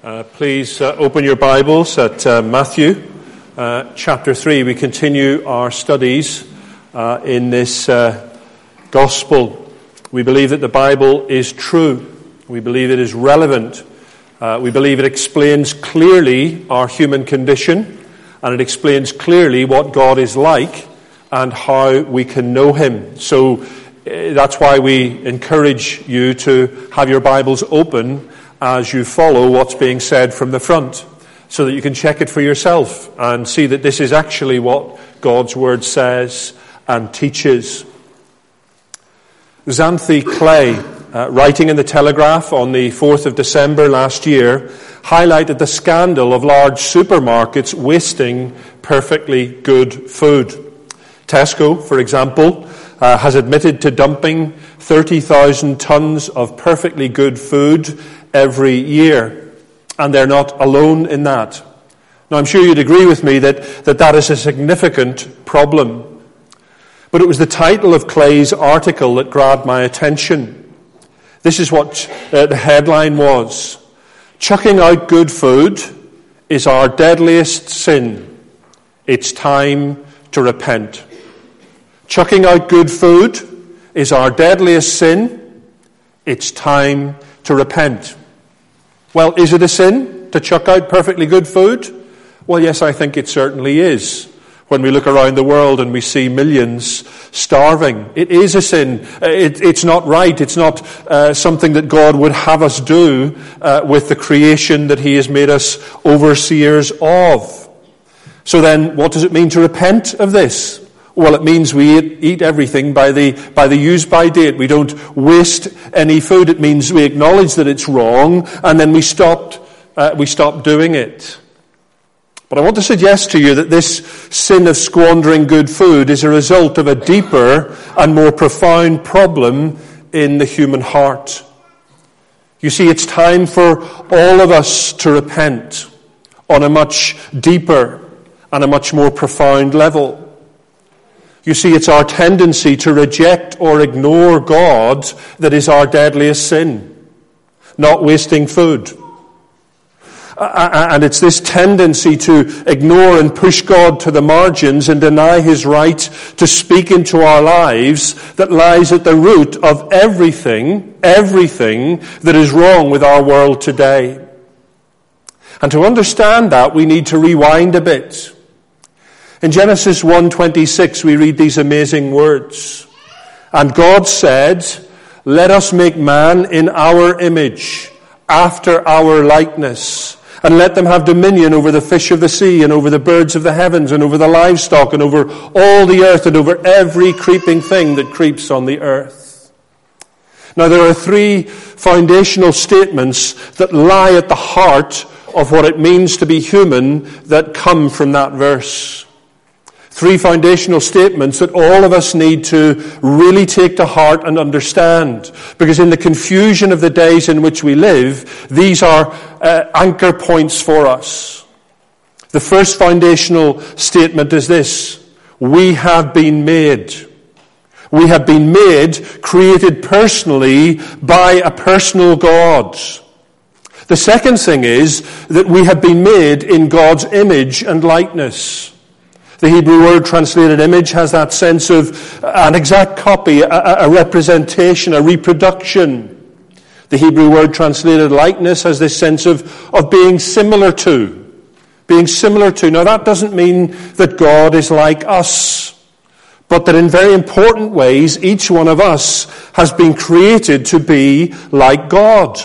Please open your Bibles at Matthew chapter 3. We continue our studies in this gospel. We believe that the Bible is true. We believe it is relevant. We believe it explains clearly our human condition, and it explains clearly what God is like and how we can know Him. So that's why we encourage you to have your Bibles open as you follow what's being said from the front, so that you can check it for yourself and see that this is actually what God's Word says and teaches. Xanthi Clay, writing in the Telegraph on the 4th of December last year, highlighted the scandal of large supermarkets wasting perfectly good food. Tesco, for example, has admitted to dumping 30,000 tons of perfectly good food every year. And they're not alone in that. Now, I'm sure you'd agree with me that is a significant problem. But it was the title of Clay's article that grabbed my attention. This is what the headline was: "Chucking out good food is our deadliest sin. It's time to repent." Chucking out good food is our deadliest sin. It's time to repent. Well, is it a sin to chuck out perfectly good food? Well, yes, I think it certainly is. When we look around the world and we see millions starving, it is a sin. It's not right. It's not something that God would have us do with the creation that He has made us overseers of. So then, what does it mean to repent of this? Well, it means we eat everything by the use-by date. We don't waste any food. It means we acknowledge that it's wrong, and then we stop doing it. But I want to suggest to you that this sin of squandering good food is a result of a deeper and more profound problem in the human heart. You see, it's time for all of us to repent on a much deeper and a much more profound level. You see, it's our tendency to reject or ignore God that is our deadliest sin, not wasting food. And it's this tendency to ignore and push God to the margins and deny His right to speak into our lives that lies at the root of everything that is wrong with our world today. And to understand that, we need to rewind a bit. In Genesis 1:26, we read these amazing words. "And God said, 'Let us make man in our image, after our likeness, and let them have dominion over the fish of the sea, and over the birds of the heavens, and over the livestock, and over all the earth, and over every creeping thing that creeps on the earth.'" Now, there are three foundational statements that lie at the heart of what it means to be human that come from that verse. Three foundational statements that all of us need to really take to heart and understand. Because in the confusion of the days in which we live, these are anchor points for us. The first foundational statement is this: we have been made. We have been made, created personally by a personal God. The second thing is that we have been made in God's image and likeness. The Hebrew word translated image has that sense of an exact copy, a representation, a reproduction. The Hebrew word translated likeness has this sense of being similar to. Being similar to. Now, that doesn't mean that God is like us, but that in very important ways, each one of us has been created to be like God.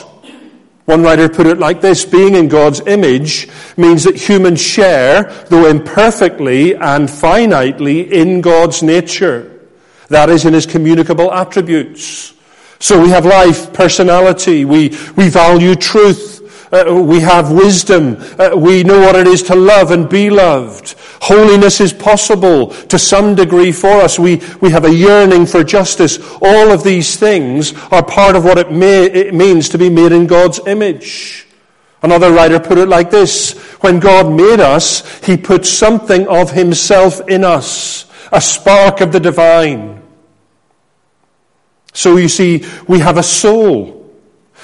One writer put it like this: being in God's image means that humans share, though imperfectly and finitely, in God's nature. That is, in His communicable attributes. So we have life, personality, we value truth, we have wisdom, we know what it is to love and be loved. Holiness is possible to some degree for us. We have a yearning for justice. All of these things are part of what it means to be made in God's image. Another writer put it like this: when God made us, He put something of Himself in us, a spark of the divine. So you see, we have a soul.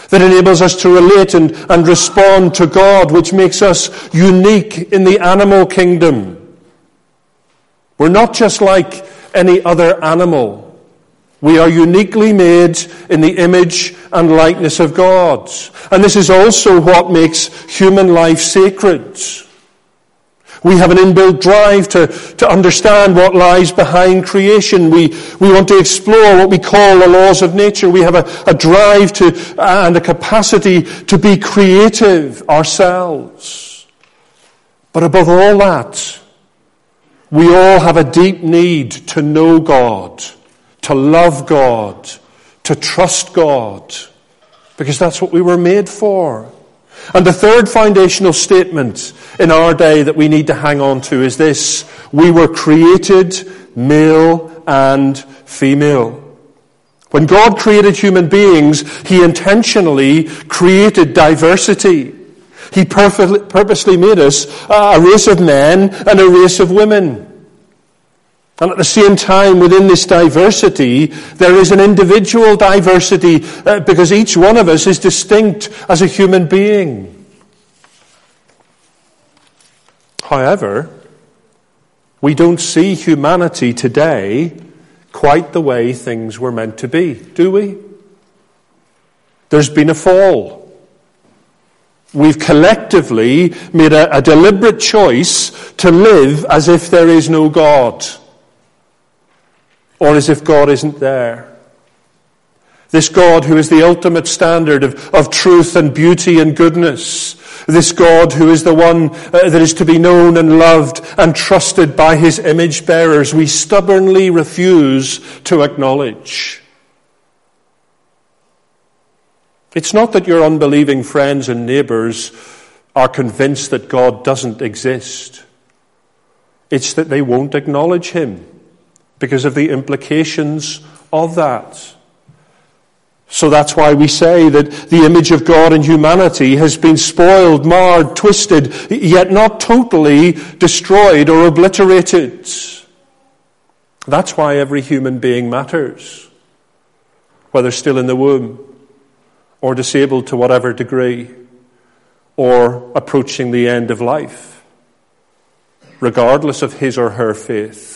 that enables us to relate and respond to God, which makes us unique in the animal kingdom. We're not just like any other animal. We are uniquely made in the image and likeness of God. And this is also what makes human life sacred. We have an inbuilt drive to understand what lies behind creation. We want to explore what we call the laws of nature. We have a drive and a capacity to be creative ourselves. But above all that, we all have a deep need to know God, to love God, to trust God, because that's what we were made for. And the third foundational statement in our day that we need to hang on to is this: we were created male and female. When God created human beings, He intentionally created diversity. He purposely made us a race of men and a race of women. And at the same time, within this diversity, there is an individual diversity because each one of us is distinct as a human being. However, we don't see humanity today quite the way things were meant to be, do we? There's been a fall. We've collectively made a deliberate choice to live as if there is no God, or as if God isn't there. This God who is the ultimate standard of truth and beauty and goodness. This God who is the one that is to be known and loved and trusted by His image bearers, we stubbornly refuse to acknowledge. It's not that your unbelieving friends and neighbors are convinced that God doesn't exist. It's that they won't acknowledge Him because of the implications of that. So that's why we say that the image of God in humanity has been spoiled, marred, twisted, yet not totally destroyed or obliterated. That's why every human being matters, whether still in the womb, or disabled to whatever degree, or approaching the end of life, regardless of his or her faith.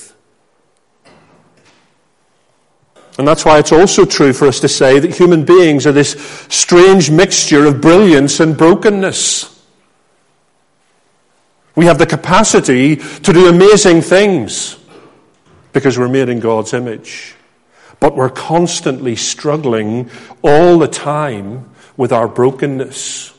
And that's why it's also true for us to say that human beings are this strange mixture of brilliance and brokenness. We have the capacity to do amazing things because we're made in God's image. But we're constantly struggling all the time with our brokenness.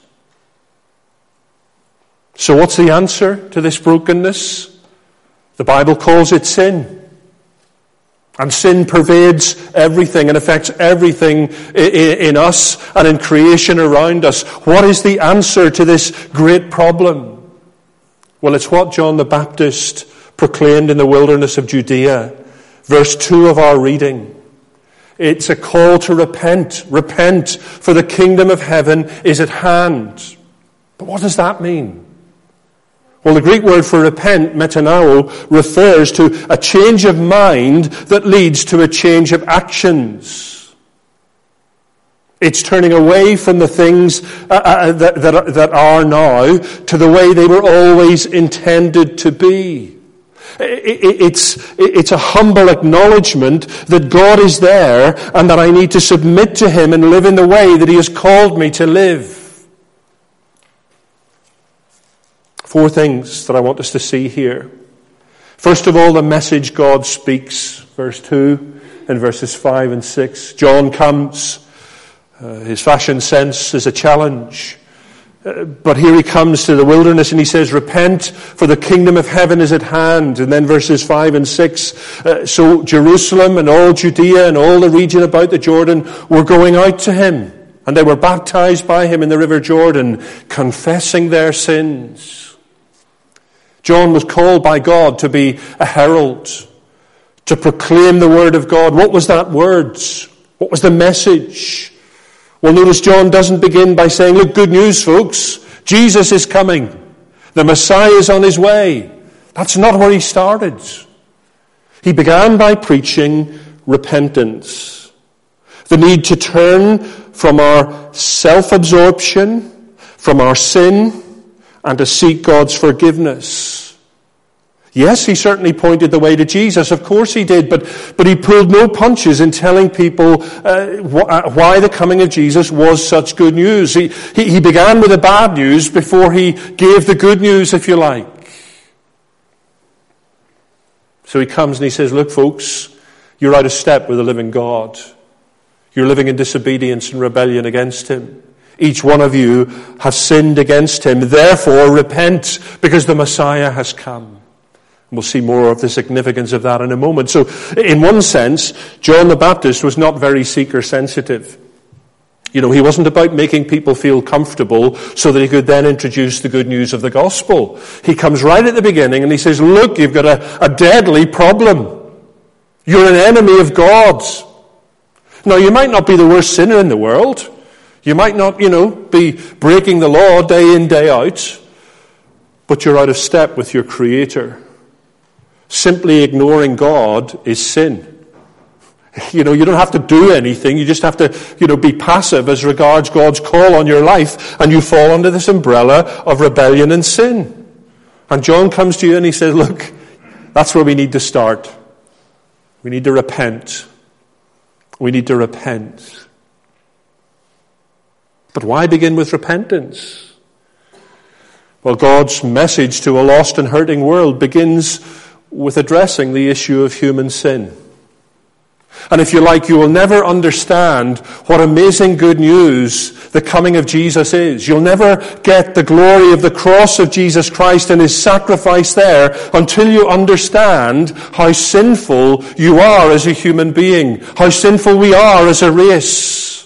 So what's the answer to this brokenness? The Bible calls it sin. And sin pervades everything and affects everything in us and in creation around us. What is the answer to this great problem? Well, it's what John the Baptist proclaimed in the wilderness of Judea. Verse 2 of our reading. It's a call to repent. Repent, for the kingdom of heaven is at hand. But what does that mean? Well, the Greek word for repent, metanao, refers to a change of mind that leads to a change of actions. It's turning away from the things that are now to the way they were always intended to be. It's a humble acknowledgement that God is there and that I need to submit to Him and live in the way that He has called me to live. 4 things that I want us to see here. First of all, the message God speaks. Verse 2 and verses 5 and 6. John comes. His fashion sense is a challenge. But here he comes to the wilderness and he says, repent, for the kingdom of heaven is at hand. And then verses 5 and 6. So Jerusalem and all Judea and all the region about the Jordan were going out to him. And they were baptized by him in the river Jordan, confessing their sins. John was called by God to be a herald, to proclaim the word of God. What was that word? What was the message? Well, notice John doesn't begin by saying, look, good news, folks. Jesus is coming. The Messiah is on his way. That's not where he started. He began by preaching repentance. The need to turn from our self-absorption, from our sin, and to seek God's forgiveness. Yes, he certainly pointed the way to Jesus. Of course he did, but he pulled no punches in telling people why the coming of Jesus was such good news. He began with the bad news before he gave the good news, if you like. So he comes and he says, look, folks, you're out of step with the living God. You're living in disobedience and rebellion against him. Each one of you has sinned against him. Therefore, repent, because the Messiah has come. We'll see more of the significance of that in a moment. So, in one sense, John the Baptist was not very seeker-sensitive. He wasn't about making people feel comfortable so that he could then introduce the good news of the gospel. He comes right at the beginning and he says, look, you've got a deadly problem. You're an enemy of God. Now, you might not be the worst sinner in the world. You might not, be breaking the law day in, day out. But you're out of step with your Creator. Simply ignoring God is sin. You don't have to do anything. You just have to, be passive as regards God's call on your life, and you fall under this umbrella of rebellion and sin. And John comes to you and he says, look, that's where we need to start. We need to repent. We need to repent. But why begin with repentance? Well, God's message to a lost and hurting world begins with addressing the issue of human sin. And if you like, you will never understand what amazing good news the coming of Jesus is. You'll never get the glory of the cross of Jesus Christ and his sacrifice there until you understand how sinful you are as a human being, how sinful we are as a race.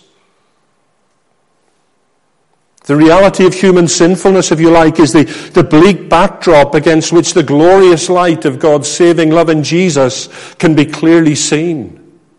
The reality of human sinfulness, if you like, is the bleak backdrop against which the glorious light of God's saving love in Jesus can be clearly seen.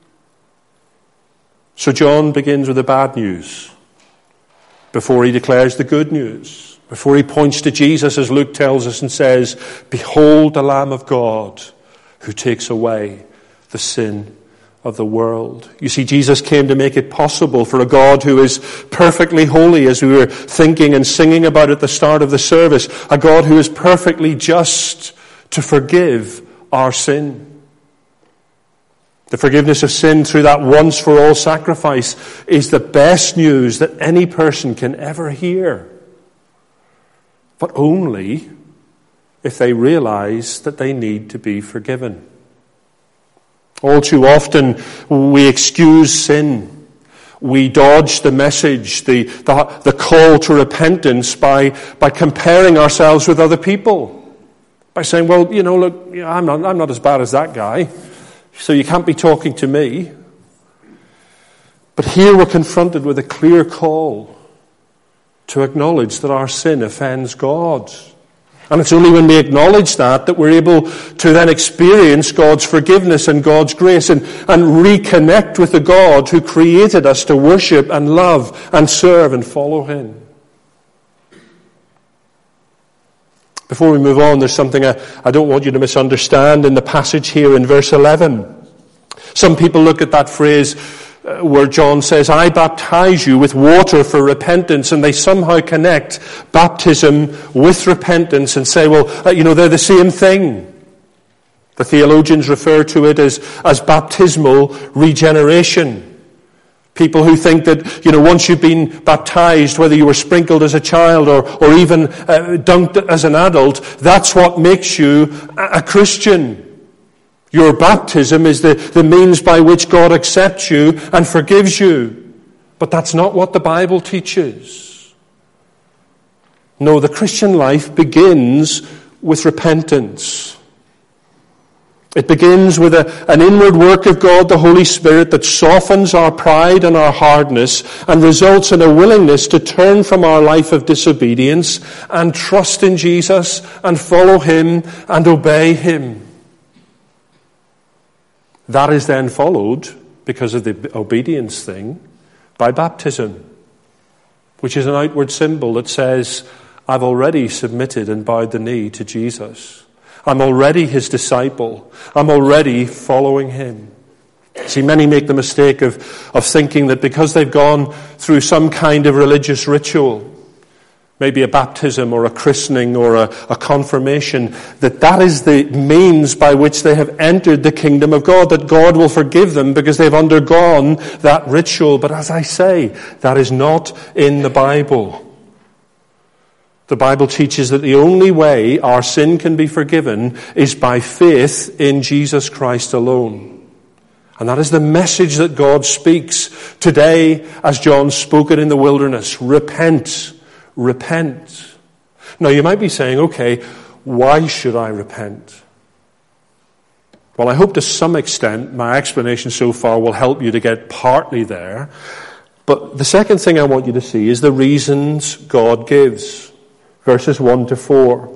So John begins with the bad news before he declares the good news, before he points to Jesus, as Luke tells us, and says, behold the Lamb of God who takes away the sin of the world. You see, Jesus came to make it possible for a God who is perfectly holy, as we were thinking and singing about at the start of the service, a God who is perfectly just, to forgive our sin. The forgiveness of sin through that once-for-all sacrifice is the best news that any person can ever hear. But only if they realize that they need to be forgiven. All too often we excuse sin. We dodge the message, the call to repentance by comparing ourselves with other people. By saying, well, look, I'm not as bad as that guy, so you can't be talking to me. But here we're confronted with a clear call to acknowledge that our sin offends God. And it's only when we acknowledge that we're able to then experience God's forgiveness and God's grace and reconnect with the God who created us to worship and love and serve and follow him. Before we move on, there's something I don't want you to misunderstand in the passage here in verse 11. Some people look at that phrase where John says, I baptize you with water for repentance, and they somehow connect baptism with repentance and say, well, they're the same thing. The theologians refer to it as baptismal regeneration. People who think that, once you've been baptized, whether you were sprinkled as a child or even dunked as an adult, that's what makes you a Christian. Your baptism is the means by which God accepts you and forgives you. But that's not what the Bible teaches. No, the Christian life begins with repentance. It begins with an inward work of God, the Holy Spirit, that softens our pride and our hardness and results in a willingness to turn from our life of disobedience and trust in Jesus and follow him and obey him. That is then followed, because of the obedience thing, by baptism, which is an outward symbol that says, I've already submitted and bowed the knee to Jesus. I'm already his disciple. I'm already following him. See, many make the mistake of thinking that because they've gone through some kind of religious ritual, maybe a baptism or a christening or a confirmation, that is the means by which they have entered the kingdom of God, that God will forgive them because they've undergone that ritual. But as I say, that is not in the Bible. The Bible teaches that the only way our sin can be forgiven is by faith in Jesus Christ alone. And that is the message that God speaks today as John spoke it in the wilderness. Repent. Repent. Now you might be saying, okay, why should I repent? Well, I hope to some extent my explanation so far will help you to get partly there. But the second thing I want you to see is the reasons God gives. Verses 1 to 4.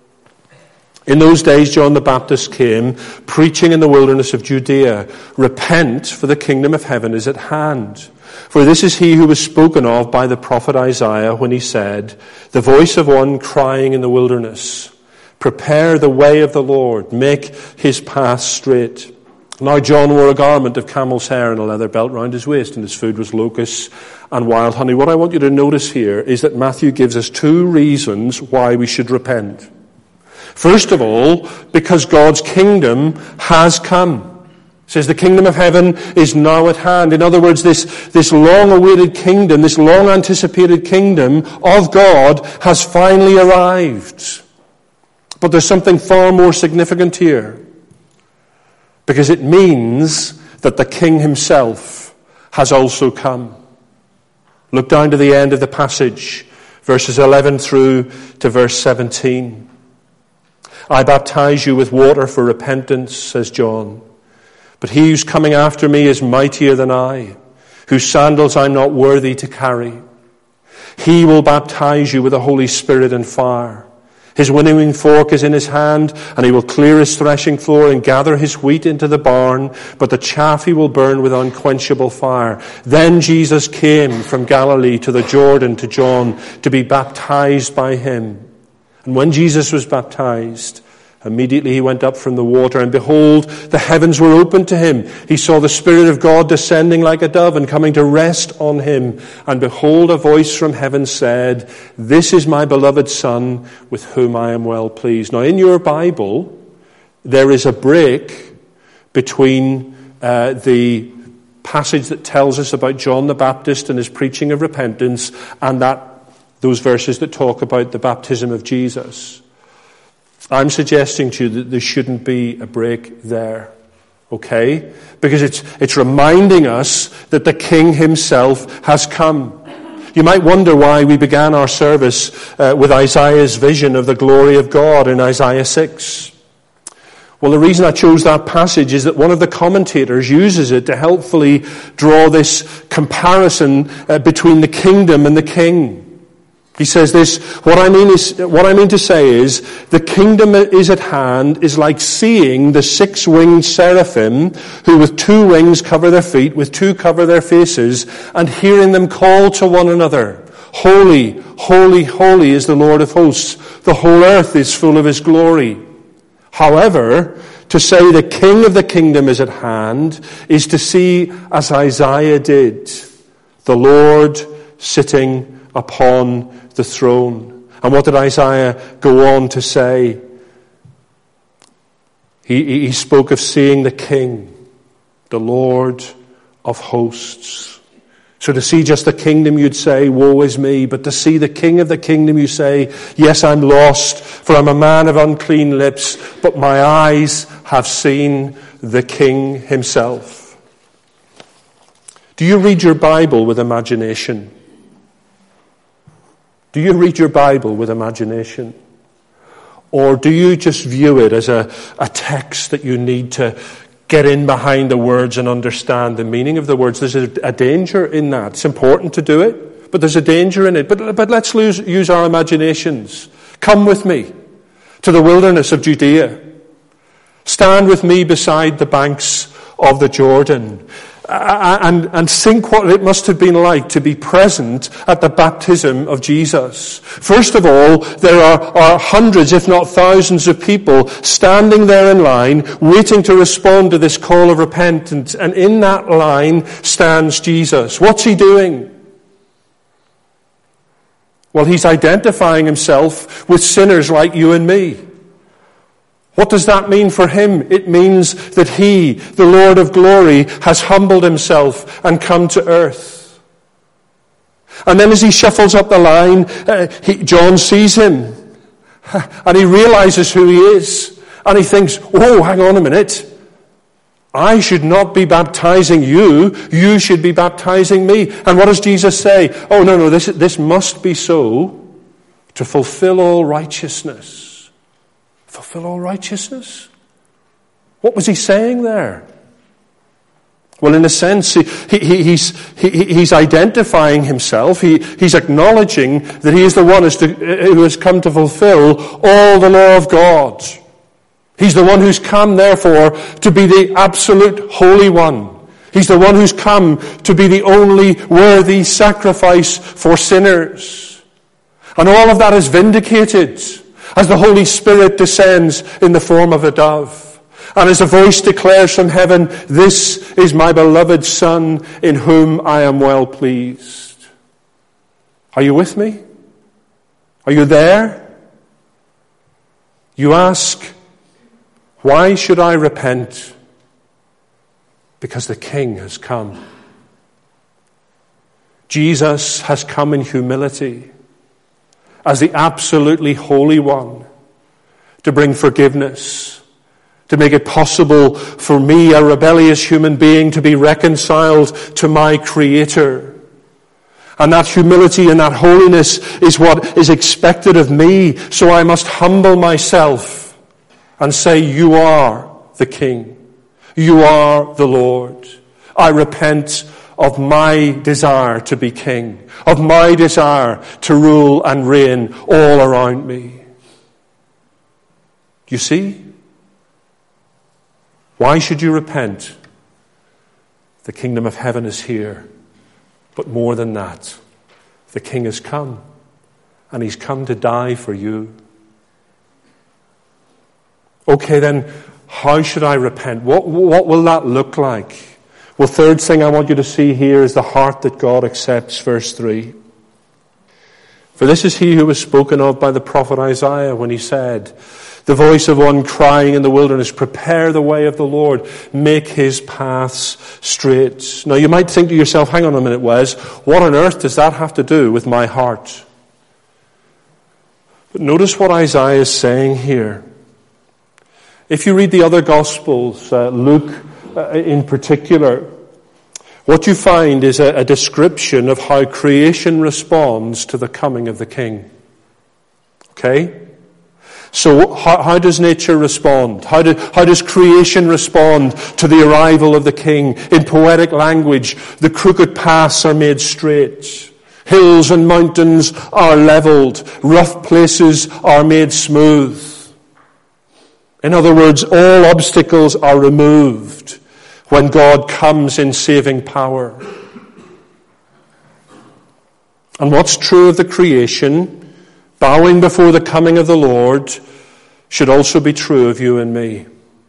In those days John the Baptist came, preaching in the wilderness of Judea, repent, for the kingdom of heaven is at hand. For this is he who was spoken of by the prophet Isaiah when he said, the voice of one crying in the wilderness, prepare the way of the Lord, make his path straight. Now John wore a garment of camel's hair and a leather belt round his waist, and his food was locusts and wild honey. What I want you to notice here is that Matthew gives us two reasons why we should repent. First of all, because God's kingdom has come. It says the kingdom of heaven is now at hand. In other words, this long-awaited kingdom, this long-anticipated kingdom of God has finally arrived. But there's something far more significant here. Because it means that the king himself has also come. Look down to the end of the passage, verses 11 through to verse 17. I baptize you with water for repentance, says John. But he who's coming after me is mightier than I, whose sandals I'm not worthy to carry. He will baptize you with the Holy Spirit and fire. His winnowing fork is in his hand, and he will clear his threshing floor and gather his wheat into the barn, but the chaff he will burn with unquenchable fire. Then Jesus came from Galilee to the Jordan to John to be baptized by him. And when Jesus was baptized, immediately he went up from the water, and behold, the heavens were opened to him. He saw the Spirit of God descending like a dove and coming to rest on him. And behold, a voice from heaven said, this is my beloved Son, with whom I am well pleased. Now, in your Bible, there is a break between the passage that tells us about John the Baptist and his preaching of repentance and those verses that talk about the baptism of Jesus. I'm suggesting to you that there shouldn't be a break there. Okay? Because it's reminding us that the King himself has come. You might wonder why we began our service with Isaiah's vision of the glory of God in Isaiah 6. Well, the reason I chose that passage is that one of the commentators uses it to helpfully draw this comparison between the kingdom and the king. He says this, what I mean to say is, the kingdom is at hand is like seeing the 6-winged seraphim who with 2 wings cover their feet, with 2 cover their faces, and hearing them call to one another, holy, holy, holy is the Lord of hosts. The whole earth is full of his glory. However, to say the king of the kingdom is at hand is to see, as Isaiah did, the Lord sitting upon the throne. And what did Isaiah go on to say? He spoke of seeing the King, the Lord of hosts. So to see just the kingdom, you'd say, woe is me. But to see the King of the kingdom, you say, yes, I'm lost, for I'm a man of unclean lips, but my eyes have seen the King himself. Do you read your Bible with imagination? Do you read your Bible with imagination? Or do you just view it as a text that you need to get in behind the words and understand the meaning of the words? There's a danger in that. It's important to do it, but there's a danger in it. But let's use our imaginations. Come with me to the wilderness of Judea. Stand with me beside the banks of the Jordan. and think what it must have been like to be present at the baptism of Jesus. First of all, there are hundreds, if not thousands of people standing there in line, waiting to respond to this call of repentance. And in that line stands Jesus. What's he doing? Well, he's identifying himself with sinners like you and me. What does that mean for him? It means that he, the Lord of glory, has humbled himself and come to earth. And then as he shuffles up the line, John sees him. And he realizes who he is. And he thinks, oh, hang on a minute. I should not be baptizing you. You should be baptizing me. And what does Jesus say? Oh, no, this must be so to fulfill all righteousness. Fulfill all righteousness? What was he saying there? Well, in a sense, he's identifying himself. He's acknowledging that he is the one who has come to fulfill all the law of God. He's the one who's come, therefore, to be the absolute Holy One. He's the one who's come to be the only worthy sacrifice for sinners. And all of that is vindicated as the Holy Spirit descends in the form of a dove. And as a voice declares from heaven, "This is my beloved Son, in whom I am well pleased." Are you with me? Are you there? You ask, why should I repent? Because the King has come. Jesus has come in humility as the absolutely Holy One to bring forgiveness, to make it possible for me, a rebellious human being, to be reconciled to my Creator. And that humility and that holiness is what is expected of me. So I must humble myself and say, "You are the King. You are the Lord. I repent of my desire to be king, of my desire to rule and reign all around me." You see? Why should you repent? The kingdom of heaven is here. But more than that, the King has come, and he's come to die for you. Okay, then, how should I repent? What will that look like? Well, third thing I want you to see here is the heart that God accepts, verse 3. "For this is he who was spoken of by the prophet Isaiah when he said, 'The voice of one crying in the wilderness, prepare the way of the Lord, make his paths straight.'" Now you might think to yourself, hang on a minute, Wes, what on earth does that have to do with my heart? But notice what Isaiah is saying here. If you read the other Gospels, Luke in particular, what you find is a description of how creation responds to the coming of the King. Okay? So how does nature respond? How does creation respond to the arrival of the King? In poetic language, the crooked paths are made straight. Hills and mountains are leveled. Rough places are made smooth. In other words, all obstacles are removed when God comes in saving power. And what's true of the creation, bowing before the coming of the Lord, should also be true of you and me.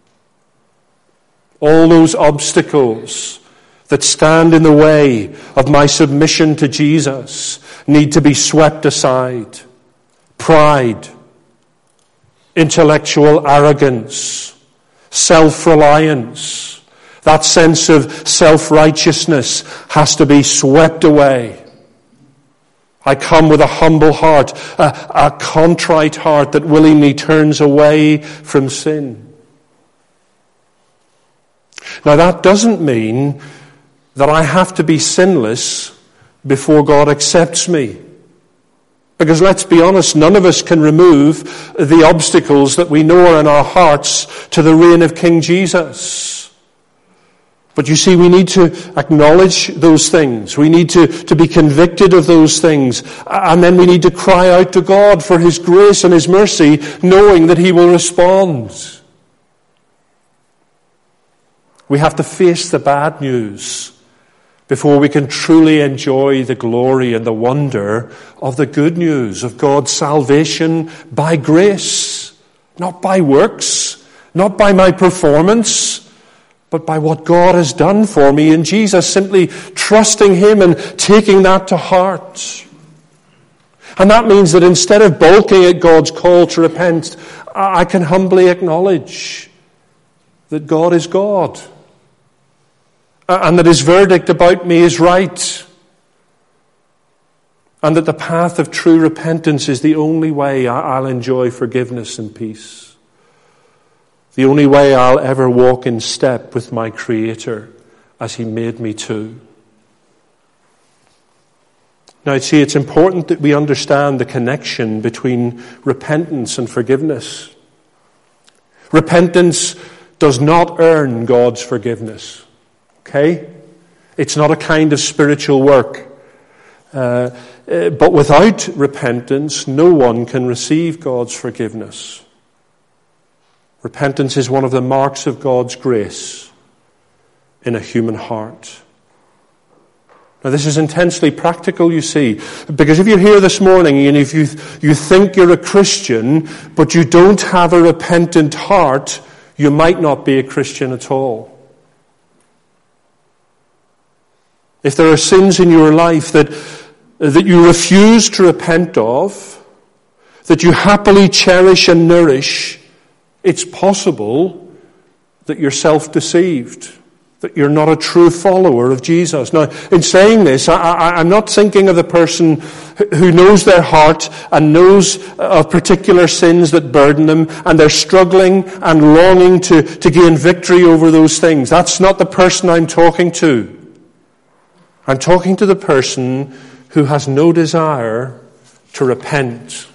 All those obstacles that stand in the way of my submission to Jesus need to be swept aside. Pride, intellectual arrogance, self-reliance, that sense of self-righteousness has to be swept away. I come with a humble heart, a contrite heart that willingly turns away from sin. Now that doesn't mean that I have to be sinless before God accepts me. Because let's be honest, none of us can remove the obstacles that we know are in our hearts to the reign of King Jesus. But you see, we need to acknowledge those things. We need to be convicted of those things. And then we need to cry out to God for his grace and his mercy, knowing that he will respond. We have to face the bad news before we can truly enjoy the glory and the wonder of the good news of God's salvation by grace, not by works, not by my performance, but by what God has done for me in Jesus, simply trusting Him and taking that to heart. And that means that instead of balking at God's call to repent, I can humbly acknowledge that God is God, and that His verdict about me is right, and that the path of true repentance is the only way I'll enjoy forgiveness and peace. The only way I'll ever walk in step with my Creator as He made me to. Now, see, it's important that we understand the connection between repentance and forgiveness. Repentance does not earn God's forgiveness. Okay? It's not a kind of spiritual work. But without repentance, no one can receive God's forgiveness. Repentance is one of the marks of God's grace in a human heart. Now, this is intensely practical, you see, because if you're here this morning and if you think you're a Christian, but you don't have a repentant heart, you might not be a Christian at all. If there are sins in your life that you refuse to repent of, that you happily cherish and nourish, it's possible that you're self-deceived, that you're not a true follower of Jesus. Now, in saying this, I'm not thinking of the person who knows their heart and knows of particular sins that burden them, and they're struggling and longing to gain victory over those things. That's not the person I'm talking to. I'm talking to the person who has no desire to repent.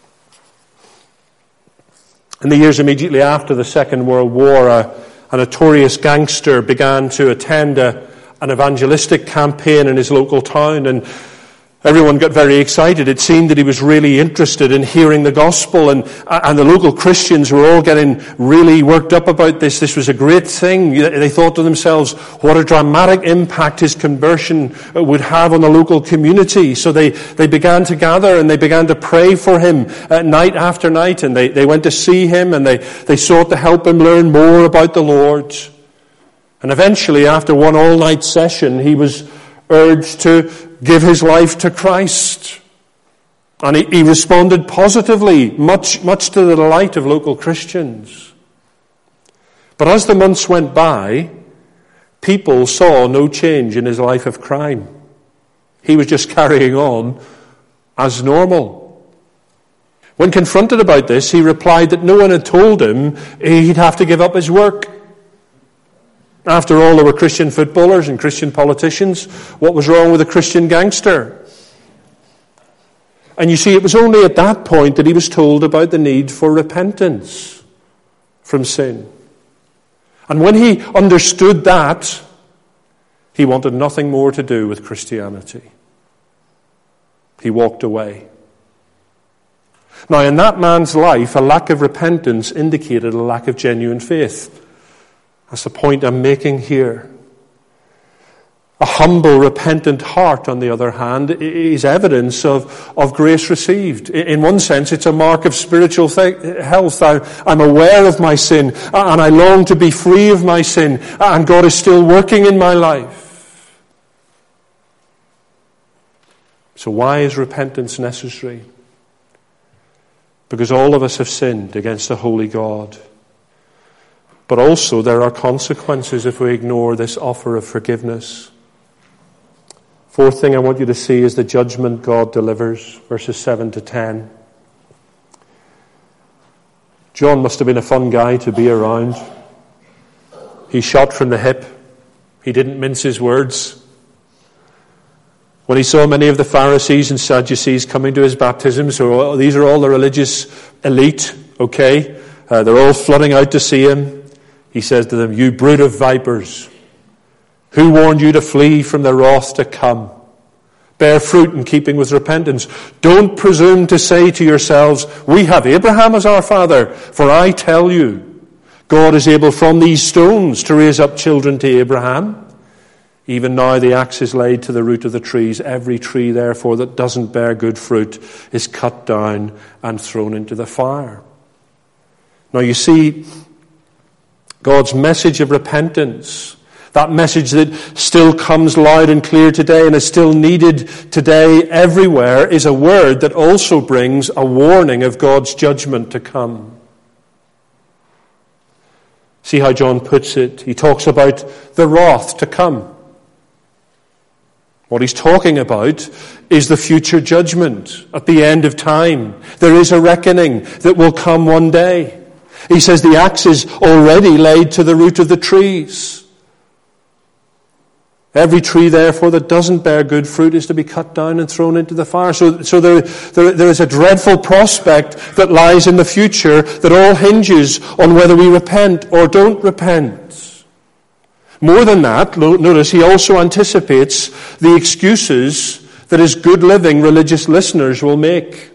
In the years immediately after the Second World War, a notorious gangster began to attend an evangelistic campaign in his local town, and everyone got very excited. It seemed that he was really interested in hearing the gospel, and the local Christians were all getting really worked up about this. This was a great thing. They thought to themselves, what a dramatic impact his conversion would have on the local community. So they began to gather and they began to pray for him night after night, and they went to see him and they sought to help him learn more about the Lord. And eventually, after one all-night session, he was urged to give his life to Christ. And he responded positively, much to the delight of local Christians. But as the months went by, people saw no change in his life of crime. He was just carrying on as normal. When confronted about this, he replied that no one had told him he'd have to give up his work. After all, there were Christian footballers and Christian politicians. What was wrong with a Christian gangster? And you see, it was only at that point that he was told about the need for repentance from sin. And when he understood that, he wanted nothing more to do with Christianity. He walked away. Now, in that man's life, a lack of repentance indicated a lack of genuine faith. That's the point I'm making here. A humble, repentant heart, on the other hand, is evidence of grace received. In one sense, it's a mark of spiritual health. I'm aware of my sin, and I long to be free of my sin, and God is still working in my life. So why is repentance necessary? Because all of us have sinned against a holy God. But also there are consequences if we ignore this offer of forgiveness. Fourth thing I want you to see is the judgment God delivers, verses 7 to 10. John must have been a fun guy to be around. He shot from the hip. He didn't mince his words. When he saw many of the Pharisees and Sadducees coming to his baptism, so these are all the religious elite, okay? They're all flooding out to see him. He says to them, "You brood of vipers, who warned you to flee from the wrath to come? Bear fruit in keeping with repentance. Don't presume to say to yourselves, 'We have Abraham as our father,' for I tell you, God is able from these stones to raise up children to Abraham. Even now the axe is laid to the root of the trees. Every tree, therefore, that doesn't bear good fruit is cut down and thrown into the fire. Now you see, God's message of repentance, that message that still comes loud and clear today and is still needed today everywhere, is a word that also brings a warning of God's judgment to come. See how John puts it. He talks about the wrath to come. What he's talking about is the future judgment at the end of time. There is a reckoning that will come one day. He says the axe is already laid to the root of the trees. Every tree, therefore, that doesn't bear good fruit is to be cut down and thrown into the fire. So there is a dreadful prospect that lies in the future that all hinges on whether we repent or don't repent. More than that, notice he also anticipates the excuses that his good living religious listeners will make.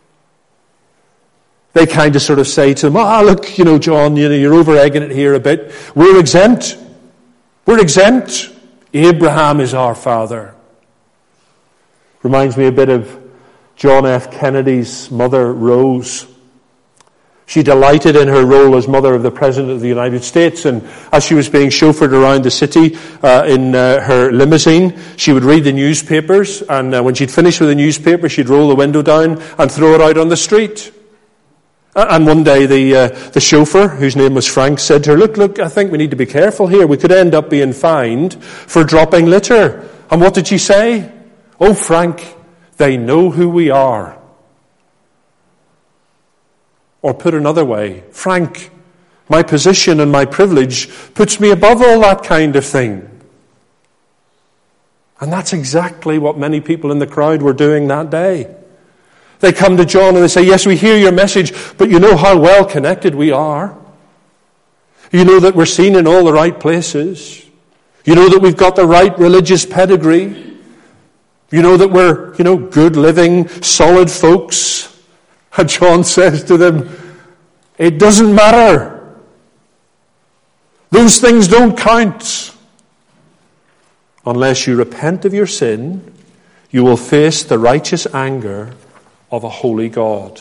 They kind of sort of say to him, look, John, you're over-egging it here a bit. We're exempt. We're exempt. Abraham is our father. Reminds me a bit of John F. Kennedy's mother, Rose. She delighted in her role as mother of the President of the United States, and as she was being chauffeured around the city in her limousine, she would read the newspapers, and when she'd finished with the newspaper, she'd roll the window down and throw it out on the street. And one day the chauffeur, whose name was Frank, said to her, look, I think we need to be careful here. We could end up being fined for dropping litter. And what did she say? Oh, Frank, they know who we are. Or put another way, Frank, my position and my privilege puts me above all that kind of thing. And that's exactly what many people in the crowd were doing that day. They come to John and they say, yes, we hear your message, but you know how well connected we are. You know that we're seen in all the right places. You know that we've got the right religious pedigree. You know that we're, good living, solid folks. And John says to them, it doesn't matter. Those things don't count. Unless you repent of your sin, you will face the righteous anger of a holy God.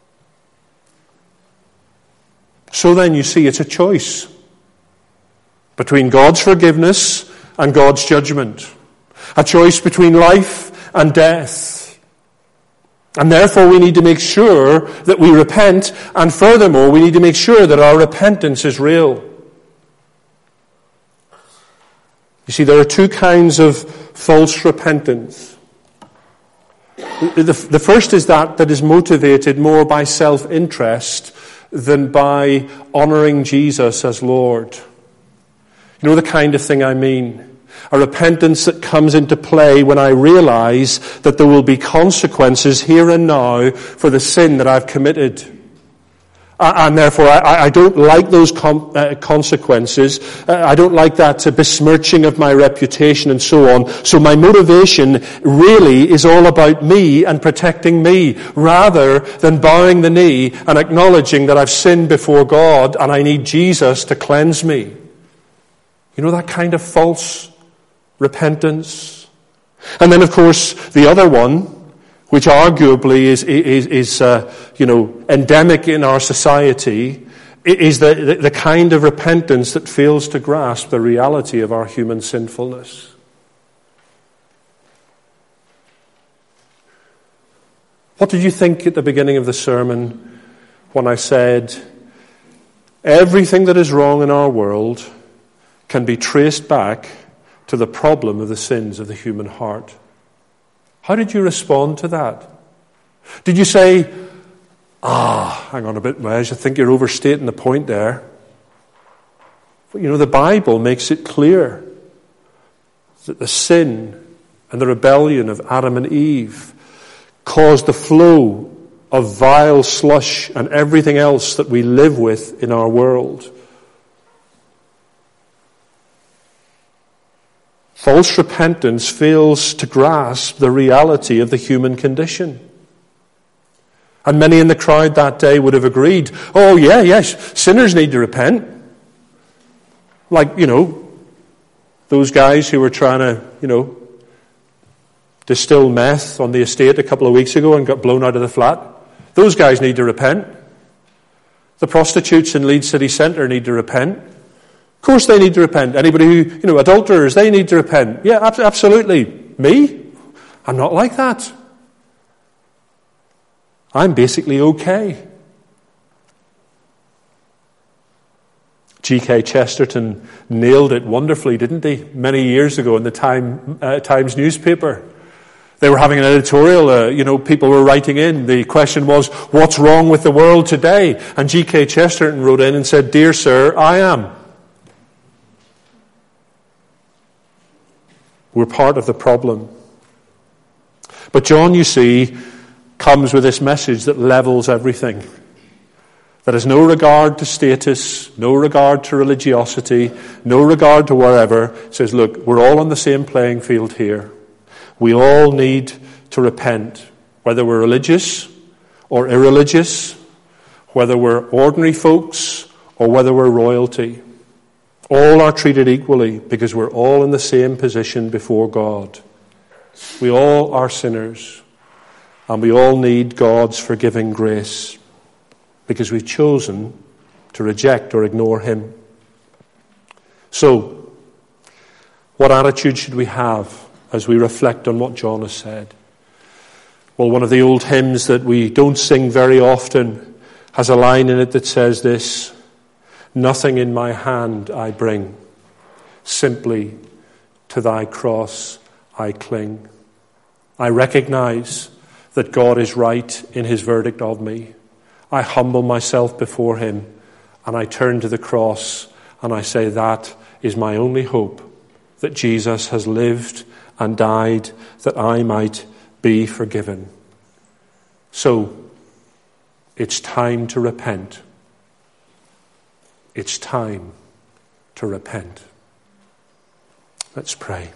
So then you see it's a choice between God's forgiveness and God's judgment. A choice between life and death. And therefore we need to make sure that we repent, and furthermore we need to make sure that our repentance is real. You see, there are two kinds of false repentance. The first is that is motivated more by self-interest than by honouring Jesus as Lord. You know the kind of thing I mean? A repentance that comes into play when I realise that there will be consequences here and now for the sin that I've committed. And therefore I don't like those consequences. I don't like that besmirching of my reputation and so on. So my motivation really is all about me and protecting me, rather than bowing the knee and acknowledging that I've sinned before God and I need Jesus to cleanse me. You know that kind of false repentance? And then, of course, the other one, which arguably is endemic in our society, is the kind of repentance that fails to grasp the reality of our human sinfulness. What did you think at the beginning of the sermon when I said, everything that is wrong in our world can be traced back to the problem of the sins of the human heart? How did you respond to that? Did you say, hang on a bit, Wes, I think you're overstating the point there. But the Bible makes it clear that the sin and the rebellion of Adam and Eve caused the flow of vile slush and everything else that we live with in our world. False repentance fails to grasp the reality of the human condition. And many in the crowd that day would have agreed, oh yes, sinners need to repent. Like, those guys who were trying to, distill meth on the estate a couple of weeks ago and got blown out of the flat. Those guys need to repent. The prostitutes in Leeds City Centre need to repent. Of course they need to repent. Anybody who, adulterers, they need to repent. Yeah, absolutely. Me? I'm not like that. I'm basically okay. G.K. Chesterton nailed it wonderfully, didn't he? Many years ago in the Times newspaper. They were having an editorial, people were writing in. The question was, what's wrong with the world today? And G.K. Chesterton wrote in and said, "Dear sir, I am." We're part of the problem. But John, you see, comes with this message that levels everything. That has no regard to status, no regard to religiosity, no regard to wherever. It says, look, we're all on the same playing field here. We all need to repent, whether we're religious or irreligious, whether we're ordinary folks or whether we're royalty. All are treated equally because we're all in the same position before God. We all are sinners, and we all need God's forgiving grace because we've chosen to reject or ignore him. So, what attitude should we have as we reflect on what John has said? Well, one of the old hymns that we don't sing very often has a line in it that says this: "Nothing in my hand I bring, simply to thy cross I cling." I recognize that God is right in his verdict of me. I humble myself before him and I turn to the cross and I say that is my only hope, that Jesus has lived and died that I might be forgiven. So, it's time to repent. It's time to repent. Let's pray.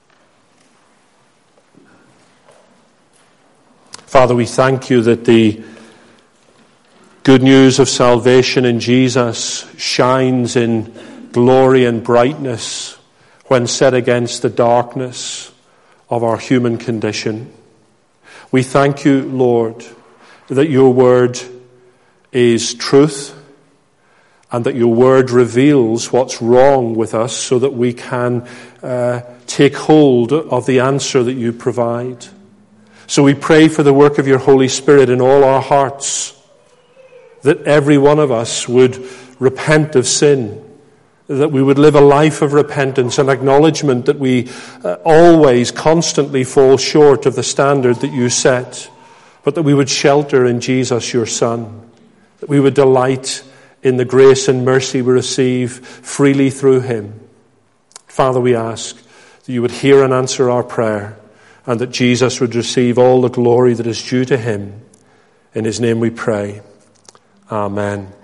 Father, we thank you that the good news of salvation in Jesus shines in glory and brightness when set against the darkness of our human condition. We thank you, Lord, that your word is truth and that your word reveals what's wrong with us so that we can take hold of the answer that you provide. So we pray for the work of your Holy Spirit in all our hearts, that every one of us would repent of sin, that we would live a life of repentance and acknowledgement that we always, constantly fall short of the standard that you set, but that we would shelter in Jesus, your Son, that we would delight in the grace and mercy we receive freely through him. Father, we ask that you would hear and answer our prayer, and that Jesus would receive all the glory that is due to him. In his name we pray. Amen.